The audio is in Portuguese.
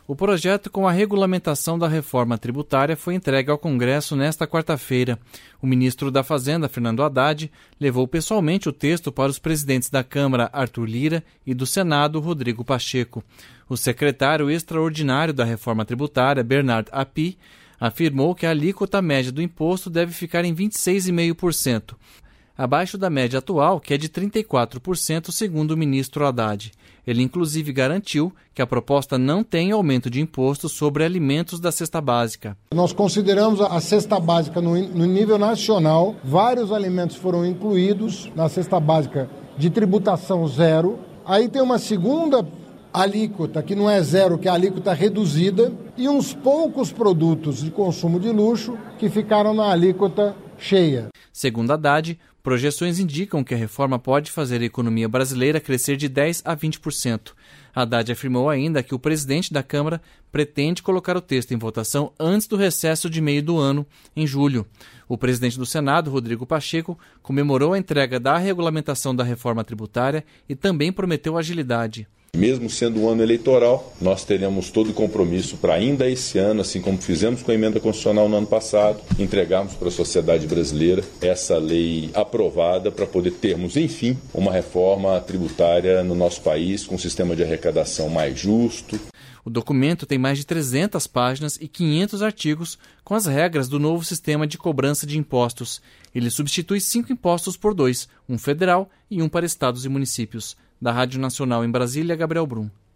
O projeto com a regulamentação da reforma tributária foi entregue ao Congresso nesta quarta-feira. O ministro da Fazenda, Fernando Haddad, levou pessoalmente o texto para os presidentes da Câmara, Arthur Lira, e do Senado, Rodrigo Pacheco. O secretário extraordinário da reforma tributária, Bernard Api, afirmou que a alíquota média do imposto deve ficar em 26,5%, abaixo da média atual, que é de 34%, segundo o ministro Haddad. Ele, inclusive, garantiu que a proposta não tem aumento de imposto sobre alimentos da cesta básica. Nós consideramos a cesta básica no nível nacional. Vários alimentos foram incluídos na cesta básica de tributação zero. Aí tem uma segunda alíquota, que não é zero, que é a alíquota reduzida, e uns poucos produtos de consumo de luxo que ficaram na alíquota cheia. Segundo Haddad, projeções indicam que a reforma pode fazer a economia brasileira crescer de 10% a 20%. Haddad afirmou ainda que o presidente da Câmara pretende colocar o texto em votação antes do recesso de meio do ano, em julho. O presidente do Senado, Rodrigo Pacheco, comemorou a entrega da regulamentação da reforma tributária e também prometeu agilidade. Mesmo sendo um ano eleitoral, nós teremos todo o compromisso para ainda esse ano, assim como fizemos com a emenda constitucional no ano passado, entregarmos para a sociedade brasileira essa lei aprovada para poder termos, enfim, uma reforma tributária no nosso país com um sistema de arrecadação mais justo. O documento tem mais de 300 páginas e 500 artigos com as regras do novo sistema de cobrança de impostos. Ele substitui 5 impostos por 2, um federal e um para estados e municípios. Da Rádio Nacional em Brasília, Gabriel Brum.